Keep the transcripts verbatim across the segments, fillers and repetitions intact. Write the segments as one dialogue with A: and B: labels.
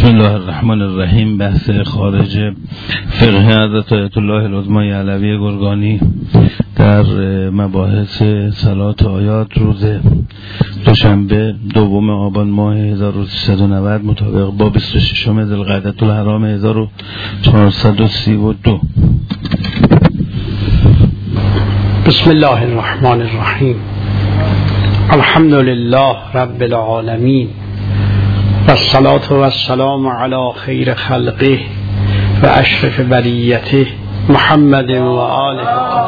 A: بسم الله الرحمن الرحیم. بحث خارج فقه حضرت آیت الله العظمی علوی گرگانی در مباحث صلات آیات روز دوشنبه دوم آبان ماه هزار و سیصد و نود مطابق با بیست و ششم ذوالقعده الحرام هزار و چهارصد و سی و دو.
B: بسم الله الرحمن الرحیم. الحمد لله رب العالمین و الصلاة و السلام علی خیر خلقه و اشرف بریته محمد و آله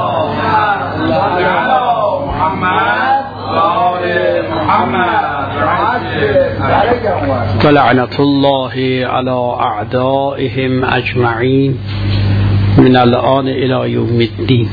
B: و لعنت الله علی اعدائهم اجمعین من الان الی یوم الدین.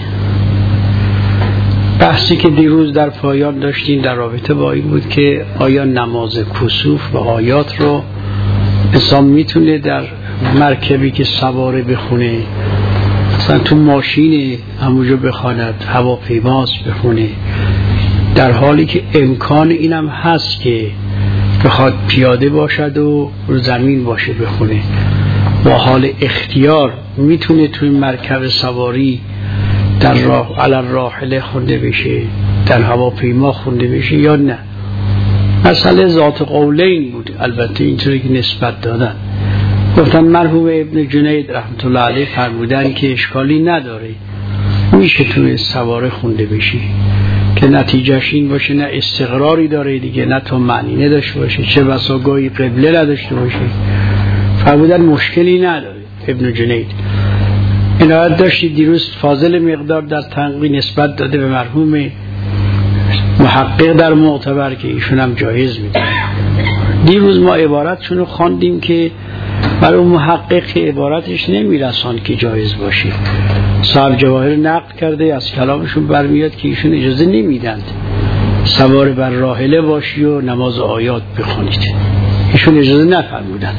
B: بحثی که دیروز در پایان داشتیم در رابطه با این بود که آیا نماز کسوف و آیات رو انسان میتونه در مرکبی که سواره بخونه، مثلا تو ماشین همونجا بخواند، هواپیماست بخونه، در حالی که امکان اینم هست که بخواد پیاده باشد و رو زمین باشه بخونه، با حال اختیار میتونه توی مرکب سواری در راه علی راحله خونده بشه، در هواپیما خونده بشه یا نه؟ مسئله ذات قولین بود. البته اینطوری که نسبت دادن گفتن مرحوم ابن جنید رحمت الله علیه فرمودن که اشکالی نداره، میشه توی سواره خونده بشه که نتیجهش این باشه نه استقراری داره دیگه، نه تو معنی نداشته باشه، چه بسا گاهی قبله نداشته باشه. فرمودن مشکلی نداره ابن جنید. عنایت داشتید دیروز فاضل مقدار در تنقی نسبت داده به مرحوم محقق در معتبر که ایشون هم جایز میده. دیروز ما عبارتشون رو خواندیم که برای محقق که عبارتش نمیرسان که جایز باشه. صاحب جواهر نقل کرده از کلامشون برمیاد که ایشون اجازه نمیدند سوار بر راحله باشی و نماز آیات بخونید، ایشون اجازه نفرمودند.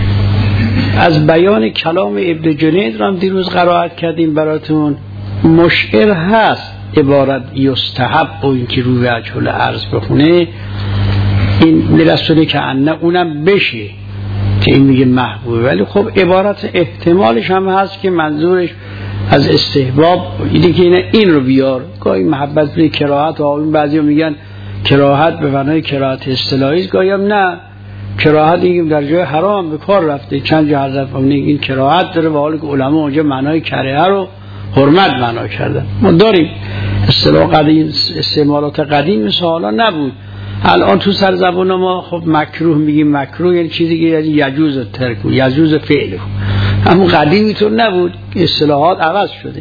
B: از بیان کلام ابن جنید را هم دیروز قرائت کردیم براتون. مشعر هست عبارت یستحب و این که روی وجه العرض بخونه، این میرسونه که انه اونم بشه که این میگه محبوبه، ولی خب عبارت احتمالش هم هست که منظورش از استحباب اینه که اینه این رو بیار. گاهی محبت به کراهت و آقایون بعضی ها میگن کراهت به معنای کراهت اصطلاحی است، گاهی هم نه کراهت این در جای حرام به کار رفته. چند جا حضرت فرمودن این کراهت داره، و حالی که علما اونجا معنای کریه رو حرمت معنا کردن. ما داریم اصطلاح قدیم، استعمالات قدیم مثل حالا نبود. الان تو سر زبان ما خب مکروه میگیم، مکروه یعنی چیزی که یعنی یجوز ترک، یجوز فعل. اما قدیم اینطور نبود، اصطلاحات عوض شده.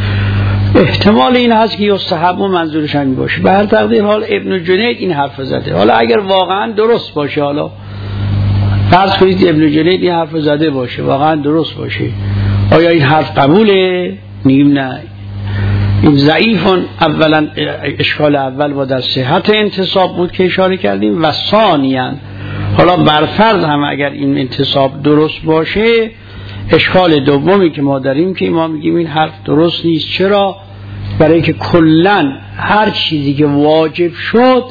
B: احتمال این هست که یستحب و منظورش همین باشه. به هر تقدیر حال ابن جنید این حرف زده. حالا اگر واقعا درست باشه، حالا فرض کنید ابن جنید این حرف زده باشه، واقعا درست باشه، آیا این حرف قبوله؟ نیم نه، این ضعیفون. اولا اشکال اول با در صحت انتصاب بود که اشاره کردیم، و ثانیاً حالا برفرض هم اگر این انتصاب درست باشه، اشکال دومی که ما داریم که ما میگیم این حرف درست نیست. چرا؟ برای که کلن هر چیزی که واجب شد،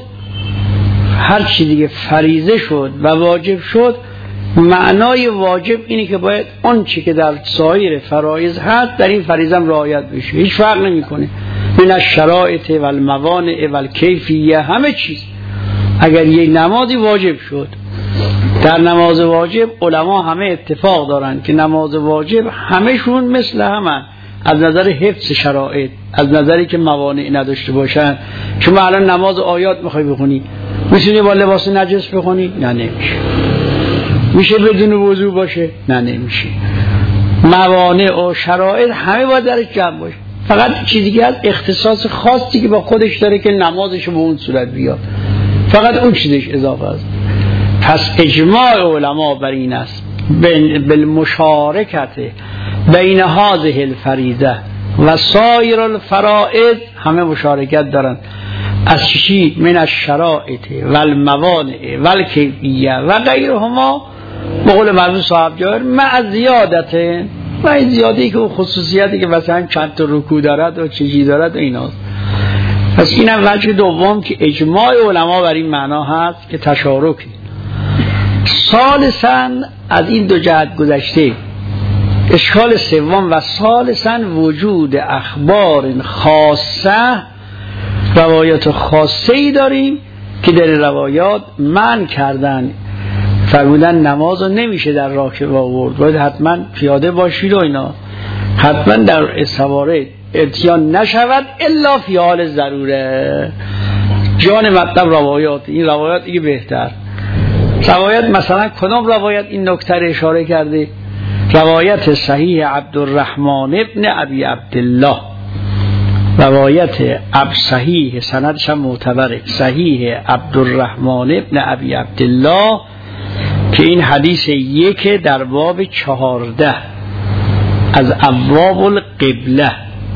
B: هر چیزی که فریضه شد و واجب شد، معنای واجب اینه که باید اون چی که در سایر فرایض هست در این فریضه هم رعایت بشه. هیچ فرق نمیکنه بین الشرائط و الموانع و الکیفیه، همه چیز. اگر یک نمازی واجب شد، در نماز واجب علما همه اتفاق دارن که نماز واجب همهشون مثل همن از نظر حفظ شرائط، از نظری که موانع نداشته باشن. شما الان نماز آیات میخوای بخونی، میتونی با لباس نجس بخونی؟ نه نمیشه. میشه بدون وضو باشه؟ نه نمیشه. موانع و شرائط همه باید درش جمع باشه. فقط چیزی که از اختصاص خاصی که با خودش داره که نمازش به اون صورت بیاد، فقط اون چیزش اضافه است. پس اجماع علما بر این است بالمشارکت بین هذه الفریضه و سایر الفرائض، همه مشارکت دارن از چی؟ من الشرائط و الموانع و الکیفیه و غیرهما، به قول مرحوم صاحب جواهر مع زیادت، و این زیادی که اون خصوصیتی که مثلا چند تا رکوع دارد و چیزی دارد و ایناست. پس اینم وجه دوم که اجماع علما بر این معنا هست که تشارکی. ثالثاً از این دو جهت گذشته، اشکال سوم و ثالثاً وجود اخبار خاصه، روایات خاصه ای داریم که در روایات منع کردن، فرمودن نماز رو نمیشه در راکبه آورد، باید حتما پیاده باشید و اینا، حتما در سواره اتیان نشود الا فی حال ضروره. جان مطلب روایات، این روایات دیگه بهتر. روایت مثلا کدام روایت این نکته رو اشاره کرده؟ روایت صحیح عبدالرحمن ابن ابی عبدالله، روایت اب صحیح سندش هم معتبره، صحیح عبدالرحمن ابن ابی عبدالله، که این حدیث یک در باب چهارده از ابواب القبله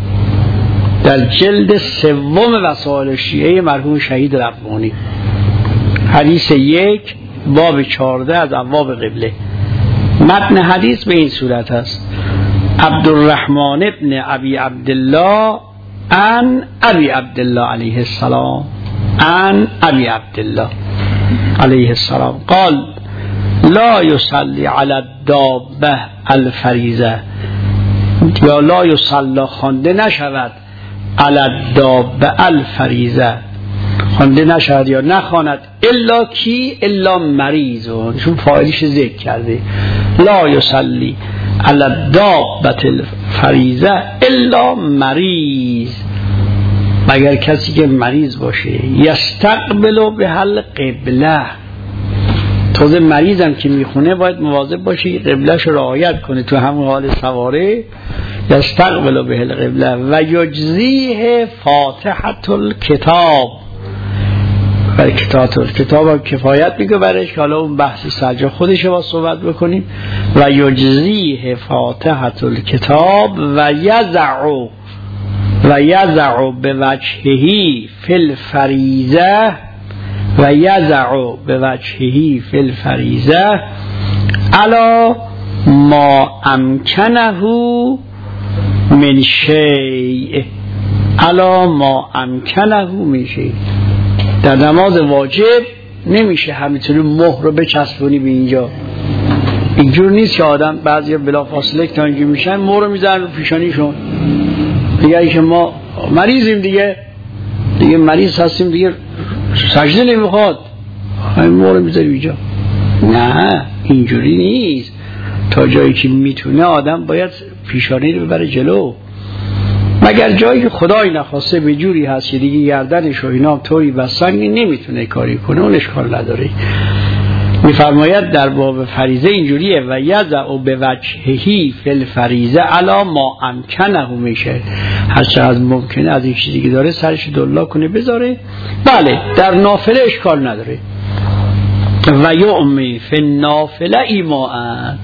B: در جلد سوم وسائل شیعه مرحوم شهید ربانی، حدیث یک باب چهارده از ابواب قبله. متن حدیث به این صورت است: عبدالرحمن ابن ابی عبدالله عن ابی عبدالله علیه السلام، عن ابی عبدالله علیه السلام قال لا یصلی علی الدابه الفریضه، یا لا یصلی خوانده نشود علی الدابه الفریضه، خوانده نشود یا نخواند الا کی؟ الا مریضون، چون فاعلش ذکر کرده. لا یصلی علی الدابه الفریضه الا مریض، مگر کسی که مریض باشه. یستقبل بهل قبله، توزه مریضم که میخونه باید مواظب باشی قبلهش رعایت کنه تو همون حال سواره. یستقبل بهل قبله و یجزیه فاتحة الکتاب، برای کتاب الکتاب هم کفایت میگه برش، که حالا اون بحث سجا خودش با صحبت بکنیم. و یجزیه فاتحة الکتاب و یزعو و یزعو به وجههی فی الفریضه و یزعو به وجههی فی الفریضه علا ما امکنه من شیء، علا ما امکنه من شیء. در نماز واجب نمیشه همینطوری مهر رو بچسبونی به اینجا، اینجور نیست که آدم بعضی بلافاصله تا اینجا میشن مهر رو میزنن رو پیشانیشون، دیگه که ما مریضیم دیگه دیگه مریض هستیم دیگه سجده نمیخواد، همین مهر رو میذاریم اینجا. نه اینجوری نیست، تا جایی که میتونه آدم باید پیشانی رو ببره جلو، مگر جایی که خدای نخواسته به جوری هست که دیگه گردنش و اینا طوری بستن نمیتونه کاری کنه، اون اشکال نداره. میفرماید در باب فریضه اینجوریه: و یضع به وجههی فی الفریضه علی ما امکنه میشه، هر چه از ممکنه از این چیزی که داره سرش دلا کنه بذاره. بله در نافله اشکال نداره. و یعمی فی النافله ایماءن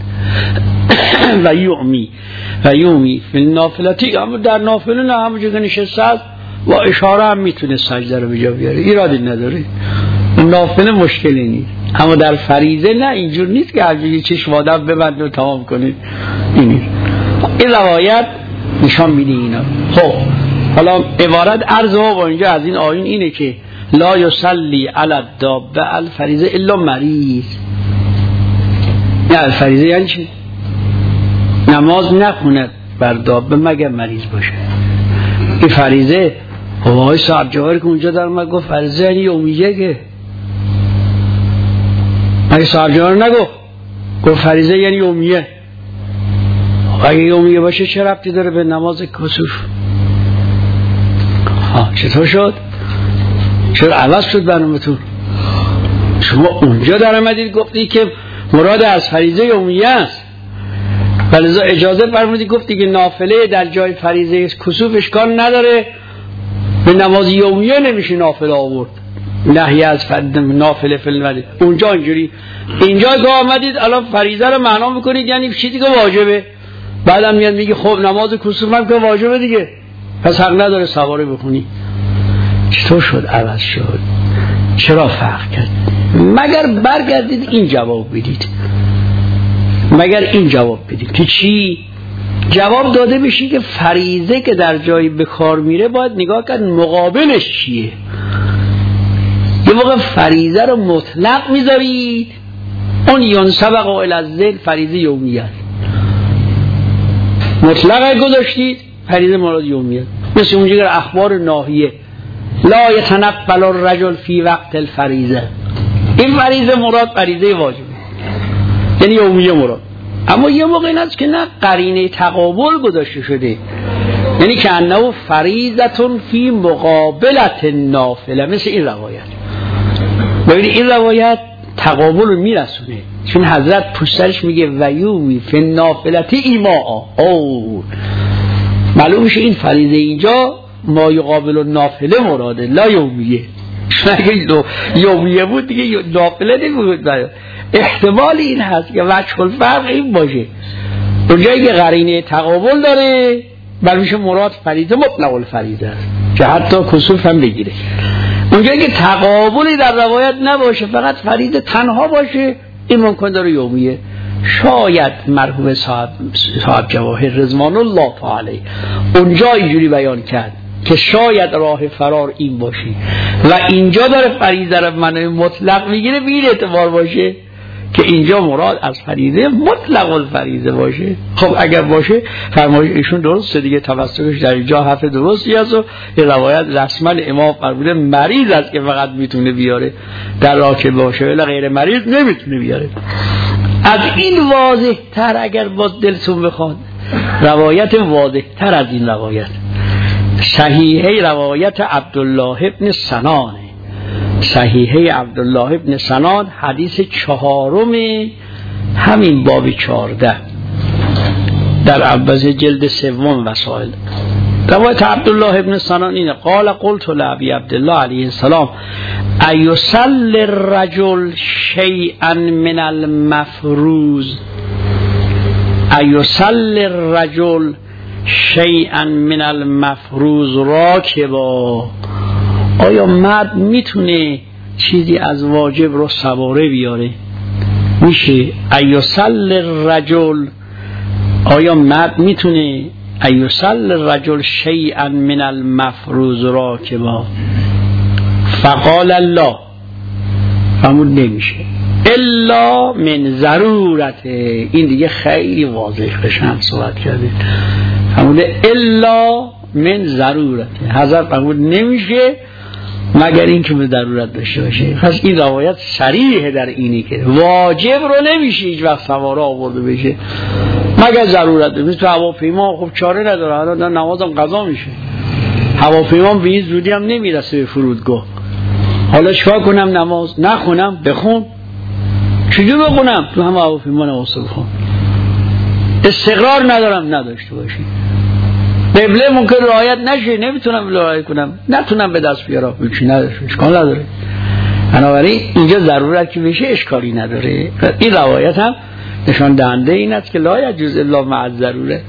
B: و یعمی و یومی فی النافلتی، اما در نافله نه، همونجا که نشسته است و اشاره هم میتونه سجده رو بجا بیاره، ایرادی نداره، نافله مشکلی نیست. اما در فریضه نه، اینجور نیست که هرجوری چشم آدم ببند و تمام کنید. این این روایت نشان میده اینا. خب حالا عبارت عرض ما با اینجا از این آیین اینه که لا یصلی علی الدابه الفریضه الا مریض. نه الفریضه یعنی چی؟ نماز نخوند بر دابه مگر مریض باشه. این فریضه آقای صاحب جواهر که اونجا در ما گفت فریضه یعنی یومیه، که اگه صاحب جواهر نگفت گفت فریضه یعنی یومیه، اگه یومیه باشه چه ربطی داره به نماز کسوف؟ ها چطور شد؟ چرا عوض شد برنامه‌تون؟ شما اونجا در آمدید گفتی که مراد از فریضه یومیه است، ولذا اجازه فرمودی گفتی که نافله در جای فریضه کسوف اشکال نداره، به نماز یومیه نمیشه نافله آورد، نهی از نافله فلولی. اونجا اینجوری، اینجا که آمدید الان فریضه رو معنا میکنید یعنی چیزی که واجبه، بعدم میاد میگه خب نماز کسوف هم که واجبه دیگه، پس حق نداره سواره بخونی. چطور شد عوض شد؟ چرا فرق کرد؟ مگر برگردید این جواب بدید، مگر این جواب بدید که چی؟ جواب داده بشی که فریضه که در جایی به کار میره باید نگاه کرد مقابلش چیه. یه موقع فریضه رو مطلق میذارید، اون ینسبق الی الذهن فریضه یومیه مطلقه گذاشتید، فریضه مراد یومیه. مثل اونجا که اخبار ناهیه لا یتنفل الرجل فی وقت الفریضه، این فریضه مراد فریضه واجبه یعنی یومیه مراد. اما یه موقع این است که نه قرینه تقابل گذاشته شده، یعنی که انه فریضتون فی مقابلت نافله، مثل این روایت. ببینید این روایت تقابل رو میرسونه، چون حضرت پشترش میگه ویومی فی نافلتی ایماء، او معلوم میشه این فریضه اینجا ما یقابل النافله مراده، لا یومیه. چون اگه یومیه بود دیگه نافله نمیبود. احتمال این هست که وجه الفرق این باشه، اونجایی که قرینه تقابل داره بل میشه مراد فریضه مطلق الفریضه است که حتی کسوف هم بگیره. اونجایی که تقابلی در روایت نباشه فقط فریضه تنها باشه، این ممکن داره یومیه. شاید مرحوم صاحب صاحب جواهر رضوان الله تعالی اونجا اینجوری بیان کرد که شاید راه فرار این باشه و اینجا داره فریضه رو معنی مطلق میگیره، به این اعتبار باشه که اینجا مراد از فریضه مطلق الفریضه باشه. خب اگر باشه فرمایش ایشون درسته دیگه، توسطش در اینجا حرف درستی است و این روایت رسما امام فرموده مریض است که فقط میتونه بیاره، در راکب باشه ولی غیر مریض نمیتونه بیاره. از این واضح تر اگر باز دلتون بخواد روایت واضح تر از این روایت صحیحه روایت عبدالله ابن سنان، صحیحه عبدالله ابن سنان حدیث چهارم همین باب چهارده در عباس جلد سوم وسائل. روایت عبدالله ابن سنان اینه قال قلت لابی عبدالله علیه السلام ایصلی الرجل شیئا من المفروض، ایصلی الرجل شیئا من المفروض راکبا، آیا مرد میتونه چیزی از واجب رو سواره بیاره؟ میشه. ایصلی الرجل، آیا مرد میتونه ایصلی الرجل شیئا من المفروض راکبا؟ فقال الله، فرمود نمیشه الا من ضرورت. این دیگه خیلی واضح بشن صحبت کرده، فرمود الا من ضرورت. حضرت فرمود نمیشه مگر این که به ضرورت داشته باشه. پس این روایت صریحه در اینی که واجب رو نمیشه هیچ وقت سواره آورده بشه مگر ضرورت. مثل تو هواپیما خب چاره نداره، حالا نمازم قضا میشه، هواپیما به این زودی هم نمیرسه به فرودگاه، حالا چیکار کنم؟ نماز نخونم بخون؟ چجور بخونم؟ تو هم هواپیما نماز بخون. استقرار ندارم نداشته باشی، قبله ممکن رعایت نشه، نمیتونم رعایت کنم، نتونم به دست بیارم، هیچی نداره، اشکال نداره. بنابراین اینجا ضرورت که بشه اشکالی نداره. این روایت هم نشان دهنده این است که لا یجوز الا مع الضروره.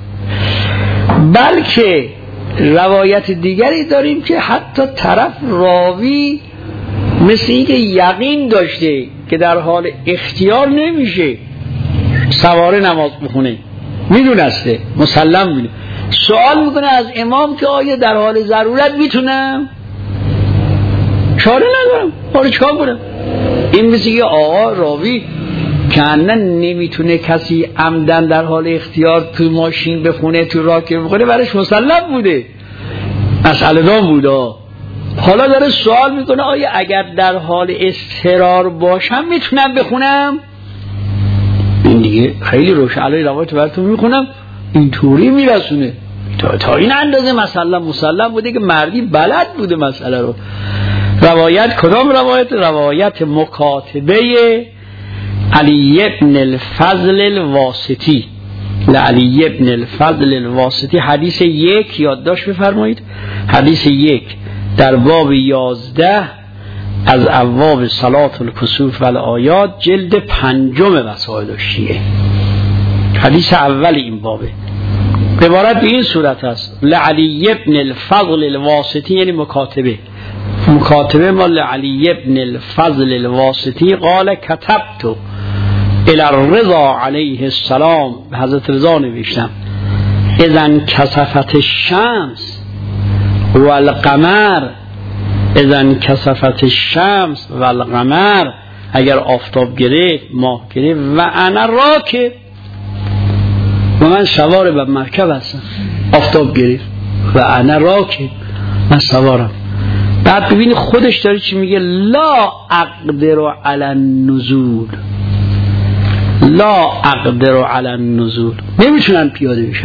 B: بلکه روایت دیگری داریم که حتی طرف راوی مثل این که یقین داشته که در حال اختیار نمیشه سواره نماز بخونه، میدونسته مسلم میدونه، سوال میکنه از امام که آیا در حال ضرورت میتونم؟ چاره ندارم، حالا چکار کنم؟ این مثل یه آقا راوی که انا نمیتونه کسی عمدن در حال اختیار تو ماشین بخونه، تو راکب بخونه، برش مسلم بوده، مسئله دام بوده، حالا داره سوال میکنه آیا اگر در حال اضطرار باشم میتونم بخونم؟ این دیگه خیلی روشن، الان روایت براتون میخونم اینطوری میرسونه تا, تا این اندازه مسئله مسلم بوده که مردی بلد بوده مسئله رو. روایت کدام روایت؟ روایت مکاتبه علی ابن الفضل الواسطی، علی ابن الفضل الواسطی، حدیث یک یادداشت بفرمایید، حدیث یک در باب یازده از ابواب صلات الکسوف و الآیات جلد پنجم وسائل الشیعه، حدیث اول این بابه. عبارت به این صورت است: لعلی ابن الفضل الواسطی، یعنی مکاتبه، مکاتبه مال علی ابن الفضل الواسطی قال كتبت الى الرضا علیه السلام، به حضرت رضا نوشتم اذن کسفت الشمس والقمر، اذن کسفت الشمس والقمر اگر آفتاب گرفت ماه گرفت و انا راکب و من سوار بر مرکب هستم، آفتاب گرفت و انا راکب من سوارم. بعد ببینی خودش داره چی میگه، لا اقدر علی النزول، لا اقدر علی النزول، نمیتونن پیاده بشن.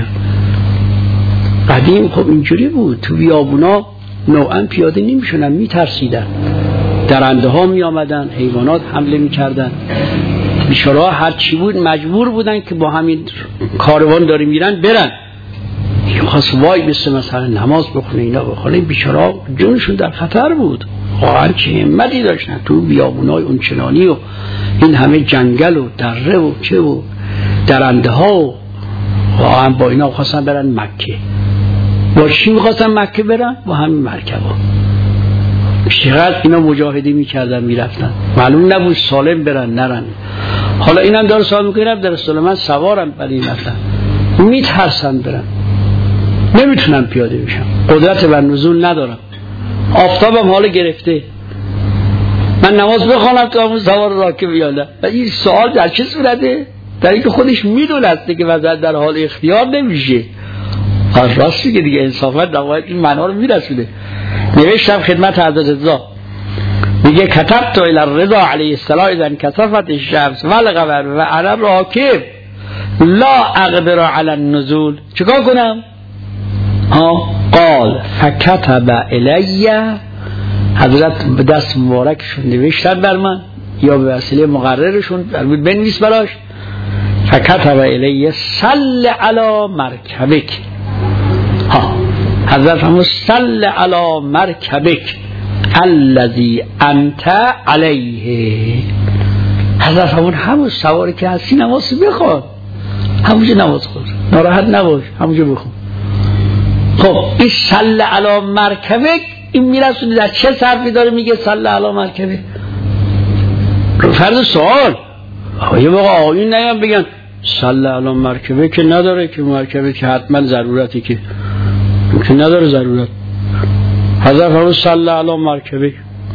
B: قدیم خب اینجوری بود، تو بیابونا نوعا پیاده نمیشونن، میترسیدن، درنده ها می آمدن، حیوانات حمله میکردن، بیچاره‌ها هر چی بود مجبور بودن که با همین کاروان داره میرن برن. یه خاص وای بسه مثلا نماز بخونه اینا بخونه، بیچاره‌ها جونشون در خطر بود. واقعا چه همتی داشتن تو بیابونای اونچنانی و این همه جنگل و دره و چه و درنده ها و واقعا با اینا خواستن برن مکه. با چی میخواستن مکه برن؟ با همین مرکبا. چقدر اینا مجاهده میکردن میرفتن، معلوم نبود سالم برن نرن. حالا اینم داره سوال میکنه در رسول من سوارم ولی مثلا میترسن برن، نمیتونن پیاده بشن، قدرت بر نزول ندارم، آفتابم حالا گرفته، من نماز بخوانم تو همون سوار راکب یا نه؟ و این سوال در چه صورته؟ در اینکه خودش میدونسته که وضعیت در حال اختیار نمیشه. راستی که دیگه انصافت نباید این معنا رو میرسونه. نوشتم خدمت حضرت رضا، میگه کتبت الی الرضا علیه السلام اذا کسفت الشمس والقمر و انا راکب لا اقدر علی النزول، چیکار کنم؟ ها قال فکتب الی، حضرت به دست مبارکشون نوشتن بر من یا به وسیله مقررشون بود بنویس براش، فکتب الی صل علی مرکبک. ها حضرت همون صل علی مرکبک الذی انت علیه، حضرت همون همون سواری که هستی نماز بخوان، همونجا نماز خود ناراحت نباش، همونجا بخون. خب این صل علی مرکبک این میرسونه در چه صرفی داره میگه صل علی مرکبک؟ فرض سوال یه موقع آقایون نیان بگن صل علی مرکبک که نداره که مرکبه که حتما ضرورتی که که نداره ضرورت. حضرت فرمود صل علی مرکبک،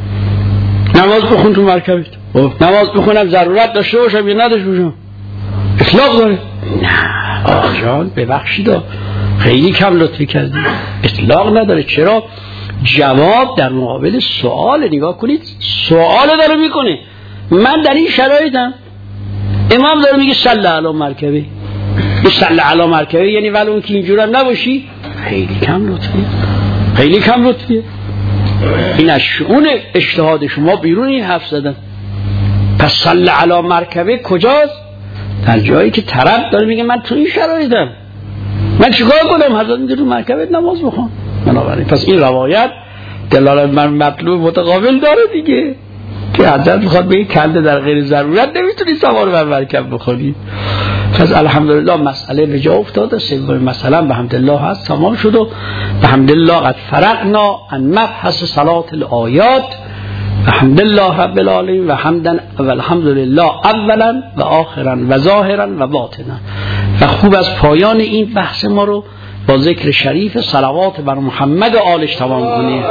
B: نماز بخون تو مرکبت. نماز بخونم ضرورت داشته باشم یا نداشته باشم؟ اطلاق داره؟ نه آقا جان ببخشید خیلی کم لطفی کردی، اطلاق نداره. چرا؟ جواب در مقابل سوال. نگاه کنید سوال داره میکنه، من در این شرایطم، امام داره میگه صل علی مرکبه، صل علی مرکبه یعنی ولی اون که اینجورم نباشی، خیلی کم لطفیه، خیلی کم لطفیه. این از شؤون اجتهاد شما بیرون این حرف زدن. پس صل علی مرکبه کجاست؟ در جایی که طرف داره میگه من تو این شرایطم، من چیکار کنم؟ حضرت میگه تو مرکبت نماز بخون. بنابراین پس این روایت دلالت بر مطلوب متقابل داره دیگه، که حضرت میخواد به این کنده در غیر ضرورت نمیتونی سوار بر مرکب بخونی. پس الحمدلله مسئله به جا افتاده، سوم مثلا به حمدالله هست تمام شد و به حمدالله قد فرقنا عن مبحث صلات الآیات و حمدالله رب العالمین و حمدا و الحمدلله اولا و آخرا و ظاهرا و باطنا. و خوب از پایان این بحث ما رو با ذکر شریف صلوات بر محمد و آلش تمام کنیم.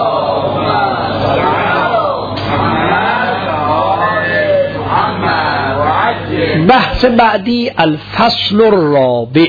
B: بحث بعدی الفصل الرابع،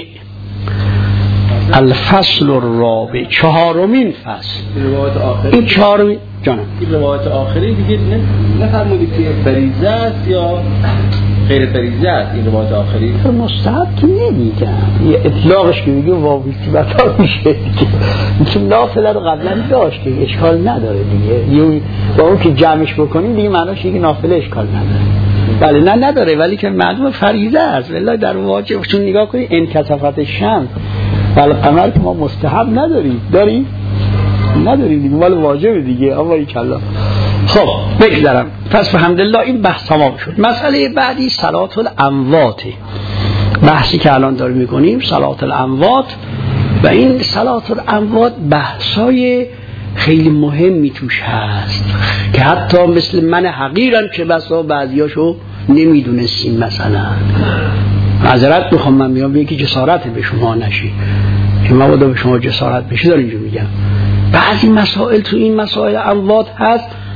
B: الفصل الرابع چهارمین فصل. این چهارمین جانم این
C: روایت آخری دیگه نفرمودید که فریضه است یا غیر فریضه است. این روایت آخری
B: مستحب که نمیگم، یه اطلاقش که میگه واقعی بطار میشه دیگه. چون نافله رو قبلا داشت که اشکال نداره دیگه، یه با اون که جمعش بکنیم دیگه معناش اینه که نافله اشکال نداره. بله نه نداره، ولی که معلومه فریضه است. والله در واجب چون نگاه کنید انکسافت الشمس ولی قمر که ما مستحب نداریم، داریم؟ نداریم دیگه، مال واجب دیگه. آوایی کلا. خب بگذارم. پس الحمدلله این بحث تمام شد. مسئله بعدی صلات الاموات، بحثی که الان داریم میکنیم صلات الاموات. و این صلات الاموات بحثای خیلی مهمی توش هست که حتی مثل من حقیرن که بسا بعضیاشو نمیدونستیم. مثلا معذرت میخوام من میام به یکی جسارت به شما نشی که من باید به شما جسارت بشی دار اینجا میگم. بعضی مسائل تو این مسائل اموات هست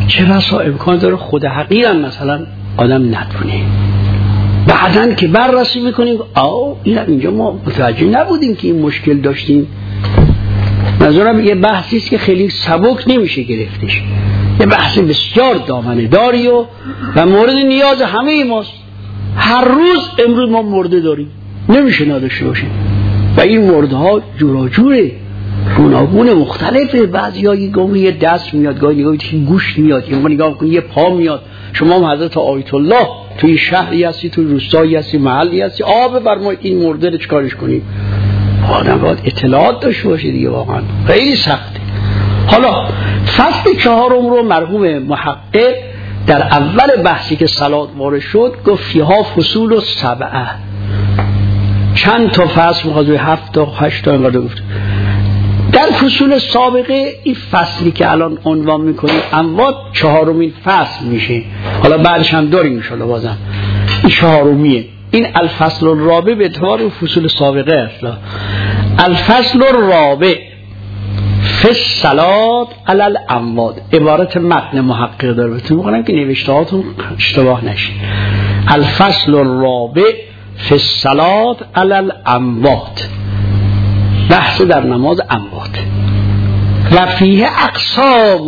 B: چه بسا امکان داره خود حقیرم مثلا آدم ندونه، بعدن که بررسی میکنیم آه این اینجا ما متوجه نبودیم که این مشکل داشتیم. نظرم یه بحثی است که خیلی سبک نمیشه گرفتش، یه بحث بسیار دامنه داری و و مورد نیاز همه ماست. هر روز امروز ما مرده داریم، نمیشه نداشته باشیم و این مرده ها جوراجوره، گوناگون مختلفه. بعضی ها یه دست میاد، گاهی نگاه که گوشت میاد، یه نگاه کنی یه پا میاد. شما هم حضرت آیت الله توی شهری هستی، توی روستایی هستی، محلی هستی، آب فرمایید این مرده رو چیکارش کنیم؟ آدم باید اطلاعات داشته باشه دیگه، واقعا خیلی سخته. حالا فصل چهارم رو مرحوم محقق در اول بحثی که صلات وارد شد گفت فیها فصول و سبعه، چند تا فصل مخاطب هفت تا هشت تا اینقدر گفت. در فصول سابقه این فصلی که الان عنوان میکنیم اموات چهارمین فصل میشه، حالا بعدش هم داریم انشاءالله بازم این چهارمیه. این الفصل الرابع به اعتبار فصول سابقه است. الفصل الرابع فی الصلاة علی الاموات، عبارت متن محقق داره بهتون میگم که نوشته هاتون اشتباه نشه. الفصل الرابع فی الصلاة علی الاموات، بحث در نماز اموات. و فیه اقسام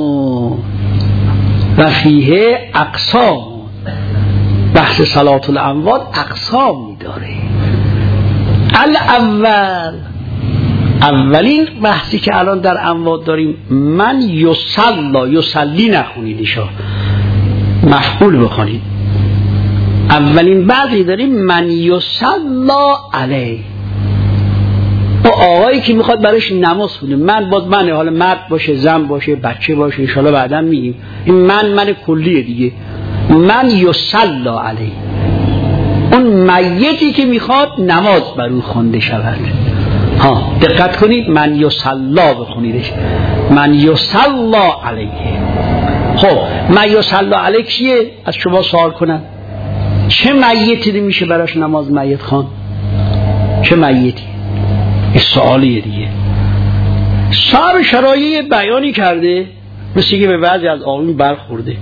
B: و فیه اقسام، بحث صلات الاموات اقسام داره. الاول، اولین بحثی که الان در اموات داریم، من یصلا، یصلی نخونید ایشا، مفعول بخونید. اولین بحثی داریم من یصلا علیه، و آقایی که میخواد برایش نماز خونه. من باز من، حالا مرد باشه، زن باشه، بچه باشه، انشالله بعدا میگیم این من من کلیه دیگه. من یصلا علیه، اون میتی که میخواد نماز بر او خوانده شود. ها دقت کنید، من یصلا بخونیدش، من یصلا علیه. خب من یصلا علیه کیه؟ از شما سوال کنم چه میتی میشه براش نماز میت خوان؟ چه میتی؟ این سوالیه دیگه. صاحب شرایع بیانی کرده، مثل که به بعضی از آقایون برخورده.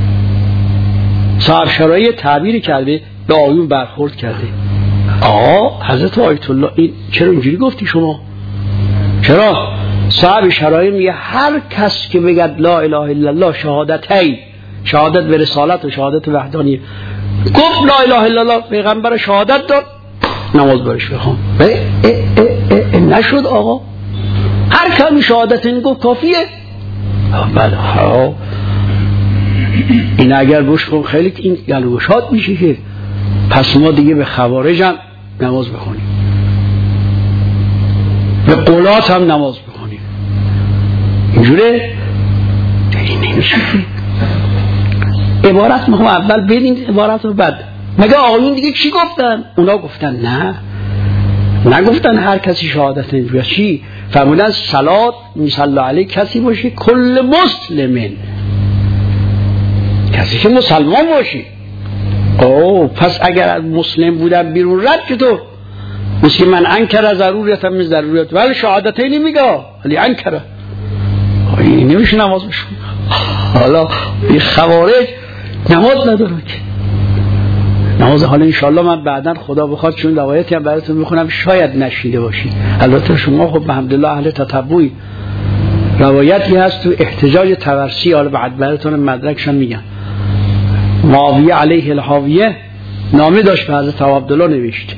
B: صاحب شرایع تعبیر کرده، به آقایون برخورد کرده. آقا حضرت آیت الله این چرا اینجوری گفتی شما؟ چرا؟ صاحب شرایع میگه هر کس که بگد لا اله الا الله شهادتین، شهادت به رسالت و شهادت وحدانیه، گفت لا اله الا الله، پیغمبر شهادت داد، نماز برش بخوام. نشد آقا، هر کمی شهادت این گفت کافیه. بله ها، این اگر بوش کن خیلی این گلوشات میشه که پس ما دیگه به خوارج هم نماز بخونیم، به قولات هم نماز بخونیم. اینجوره این نمیشه. عبارت ما اول بدین عبارت رو بعد. مگه آقایون دیگه چی گفتن؟ اونا گفتن نه، نگفتن هر کسی شهادت اینجوری. چی فرمودن؟ صلات میصلی علیه کسی باشه کل مسلمین، کسی که مسلمان باشی. اوه پس اگر از مسلم بودن بیرون رد چطور؟ مثل من انکر ضروریت هم ضروریت، ولی شهادتین نمیگه ولی انکر، این نمیشه نماز بشون. حالا این خوارج نماز نداره که نماز. حالا انشالله من بعداً خدا بخواد چون روایتی هم براتون میخونم شاید نشیده باشی، البته شما خب الحمدلله اهل تتبعی. روایتی هست تو احتجاج تورسی، حالا بعد براتون مدرکشون میگم. معاویه علیه الحاویه نامه داشت به حضرت عبدالله نوشت.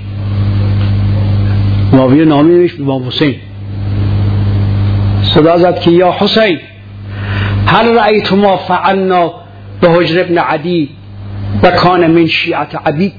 B: معاویه نامه نوشت به امام حسین، صدا زد که یا حسین هل رأیت ما فعلنا به حجر ابن عدی و کان من شیعت عبیک.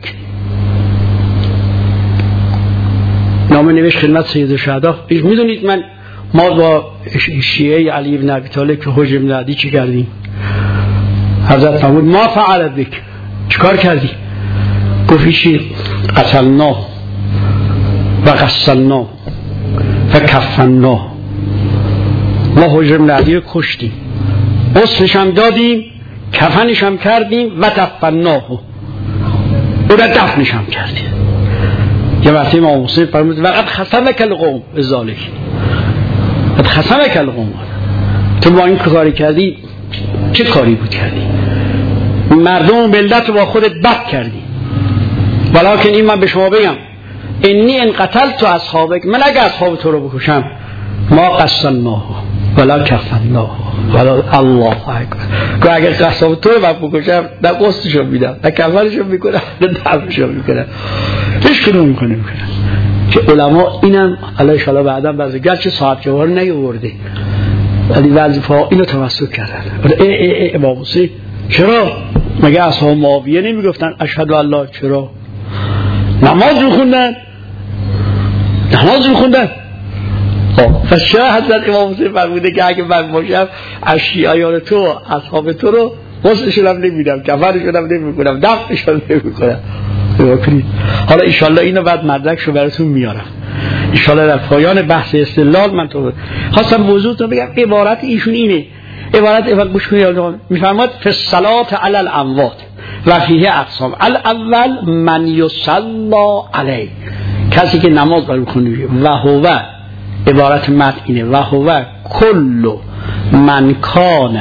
B: نامه نوشت خدمت سید الشهدا. میدونید من ما با شیعه علی ابن ابی طالب که حجر ابن عدی چی کردیم؟ حضرت فرمود ما فعل بک، چیکار کردی؟ گفت چی؟ قتلنا و غسلنا و کفنا. ما حجر ابن عدی رو کشتیم، غسلش هم دادیم، کفنش هم کردیم و دفناه، او را دفنش هم کردیم. یه وقتی امام حسین فرمود وقت خسمک القوم ذالک، قد خسمک القوم، تو با این کاری کردی چه کاری بود کردی؟ مردم و ملت رو با خودت بد کردی. ولکن این من به شما بگم انی ان قتلت اصحابک، من اگه اصحاب تو رو بکشم ما قصناه ولا کفناه ولا الله اکبر، اگه اصحاب تو رو بکشم نه قصدشو میدم نه کفنشو میکنم نه دفنشو میکنم، هیچ کدوم میکنه میکنم. که علما اینم الله انشاءالله بعدا بعضی گرچه صاحب جوار نیاورده ولی وظیفه ها اینو توسط کردن. ای ای ای امام حسین چرا؟ مگه اصحاب معاویه نمیگفتن اشهد الله؟ چرا؟ نماز میخوندن نماز میخوندن پس چرا حضرت امام حسین فرموده که اگه من باشم از شیعیان تو اصحاب تو رو غسلشون هم نمیدم، کفنشون هم نمیکنم، دفنشون نمیکنم. حالا انشالله اینو بعد مدرکشو براتون میارم انشالله در پایان بحث استدلال. من تو خواستم موضوعتون بگم عبارت ایشون اینه، عبارت افق گوش کنید میفرماد فی الصلاة علی الاموات و فیه اقسام. الاول من یصلی علیه، کسی که نماز داره میخونه، و هو عبارت متن اینه و هو کل من کان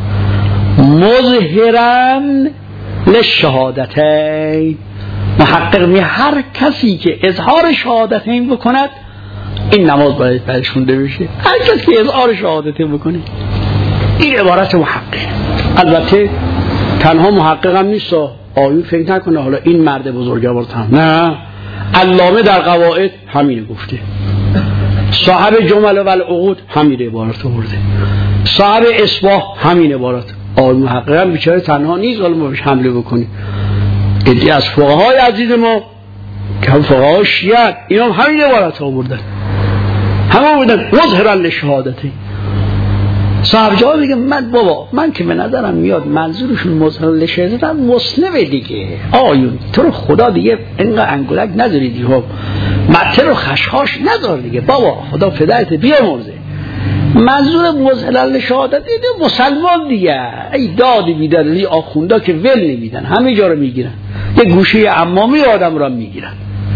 B: مظهرا للشهادتین. محقق می هر کسی که اظهار شهادتین بکند این نماز باید برش خونده بشه، هر کسی که اظهار شهادتین بکنه. این عبارت محقق. البته تنها محقق هم نیست، آیون فکر نکنه حالا این مرد بزرگوار هم نه، علامه در قواعد همین گفته، صاحب جمل و العقود همین عبارت آورده، صاحب اصباح همین عبارت. آیون محقق هم بیچاره تنها نیست حالا ما بهش حمله بکنیم. ادی از فقهای عزیز ما که هم فقهای شیعه اینا هم همین عبارت آوردن، همه بودن مظهرا للشهادتین. صاحب جواب میگه من بابا من که به نظرم میاد منظورشون مظهرا للشهادتین مسلمه دیگه، آیون تو رو خدا دیگه اینقدر انگولک نذاری دیگه، مته رو خشخاش نذار دیگه بابا، خدا فدایت بیامرزه. منظور مظهرا للشهادتین مسلمان دیگه، ای دادی میدن لی آخوندا که ول نمیدن، همه جا رو میگیرن، یه گوشه عمامی آدم رو میگیرن.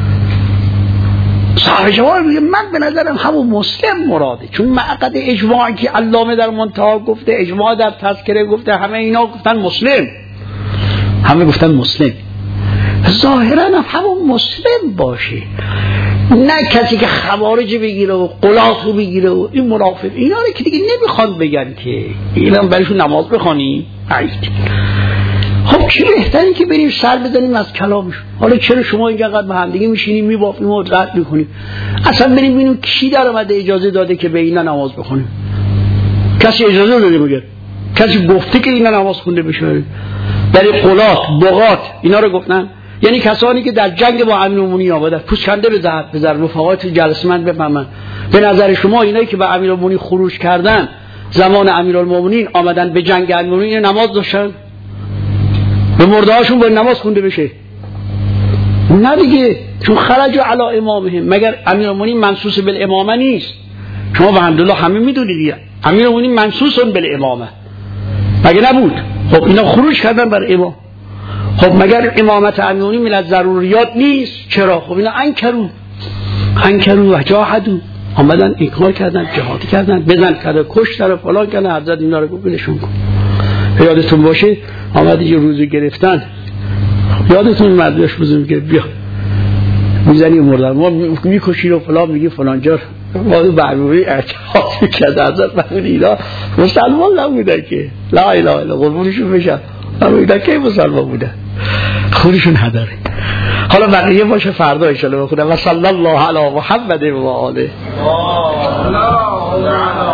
B: صاحب جواب میگه من به نظرم همون مسلم مراده، چون معقد اجماعی که علامه در منتها گفته، اجماع در تذکره گفته، همه اینا گفتن مسلم، همه گفتن مسلم، ظاهرا همون مسلم باشه، نه کسی که خوارج بگیره و قلاط رو بگیره و این مرافق اینا رو که دیگه نمیخوان بگن که اینا برایشون نماز بخوانیم. خب چی بهتری که بریم سر بزنیم از کلامشون. حالا چرا شما اینجا قد به هم دیگه میشینیم میبافیم و رد میکنیم؟ اصلا بریم ببینیم کی در اومده اجازه داده که به اینا نماز بخونیم؟ کسی اجازه داده میگه؟ کسی گفته که اینا نماز خونده بشه؟ برای قلاط بغات اینا رو گفتن، یعنی کسانی که در جنگ با امیرالمومنین آمدن پوسکنده بزن بزن رفقات جلسه من بفهمن. به نظر شما اینایی که به امیرالمومنین خروج کردن زمان امیرالمومنین آمدن به جنگ امیرالمومنین نماز داشتن؟ به مردهاشون باید نماز خونده بشه؟ نه دیگه، چون خرجوا علی امامهم. مگر امیرالمومنین منصوص بالامامه نیست؟ شما الحمدلله همه میدونید دیگه امیرالمومنین منصوص بالامامه مگه نبود؟ خب اینا خروج کردن بر امام. خب مگر امامت امیرالمومنین من از ضروریات نیست؟ چرا؟ خب اینا انکرو انکرو و جاهدو، آمدن انکار کردن، جهاد کردن، بزن کرده، کشتن، فلان کردن. حضرت اینا رو گفت ولشون کن. یادتون باشه آمد یه روزی گرفتن، یادتون مردش روزی میگه بیا میزنی مردن ما میکشی و فلان، میگی فلان جا ما برنامه اعتراض میکرد. حضرت فرمود اینا مسلمان نبودن که لا اله الا قربونشون بشن، نبودن که مسلمان بودن، خودشون هدره. حالا بقیه باشه فردا ان شاء الله بخونم. و صلی الله علی محمد و آله.